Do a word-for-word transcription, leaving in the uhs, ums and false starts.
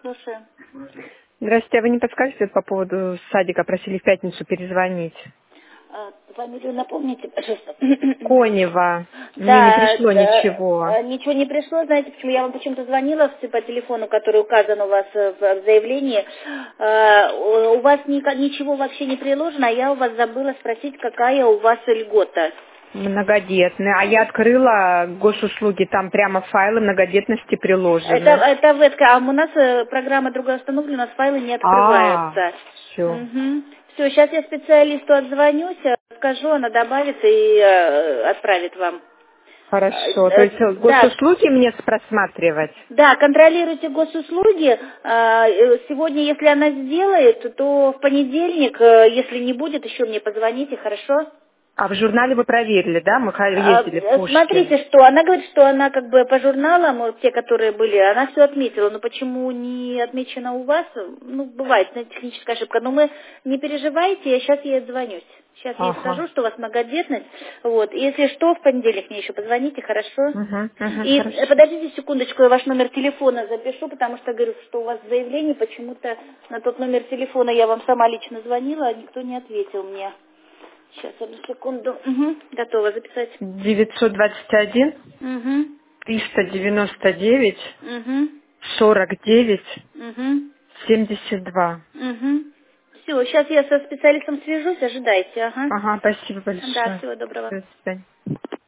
Слушаю. Здравствуйте, а вы не подскажете по поводу садика? Просили в пятницу перезвонить. А, фамилию напомните, пожалуйста. Конева. Мне не Да, пришло да, ничего. а, ничего не пришло, знаете, почему я вам почему-то звонила в- по телефону, который указан у вас э, в в заявлении. А, у у вас ника- ничего вообще не приложено, а я у вас забыла спросить, какая у вас льгота. Многодетные. А я открыла госуслуги, там прямо файлы многодетности Это, приложены. это ветка, а у нас э, программа другая установлена, у нас файлы не А, открываются. все. Угу. Все, сейчас я специалисту отзвонюсь, э, скажу, она добавит и э, отправит вам. Э, Хорошо. То э, есть э, Да, госуслуги мне просматривать? да, контролируйте госуслуги. А, э, Сегодня, если она сделает, то в понедельник, э, если не будет, еще мне позвоните, хорошо? А в журнале вы проверили, да? Мы ха- А, ездили в э, Пушкин. Смотрите, что она говорит, что она как бы по журналам, вот те, которые были, она все отметила. Но почему не отмечено у вас? Ну, бывает, знаете, техническая ошибка. Но мы не переживайте, я сейчас ей отзвонюсь. Сейчас я ей Ага. скажу, что у вас многодетность. Вот. И если что, в понедельник мне еще позвоните, хорошо? Угу, угу, И э, хорошо. подождите секундочку, я ваш номер телефона запишу, потому что говорю, что у вас заявление, почему-то на тот номер телефона я вам сама лично звонила, а никто не ответил мне. Сейчас, одну секунду. Угу. Готова записать. девятьсот двадцать один Угу. триста девяносто девять Угу. сорок девять Угу. семьдесят два. Угу. Все, сейчас я со специалистом свяжусь, ожидайте, ага. Ага, спасибо Да, большое. всего доброго. До свидания.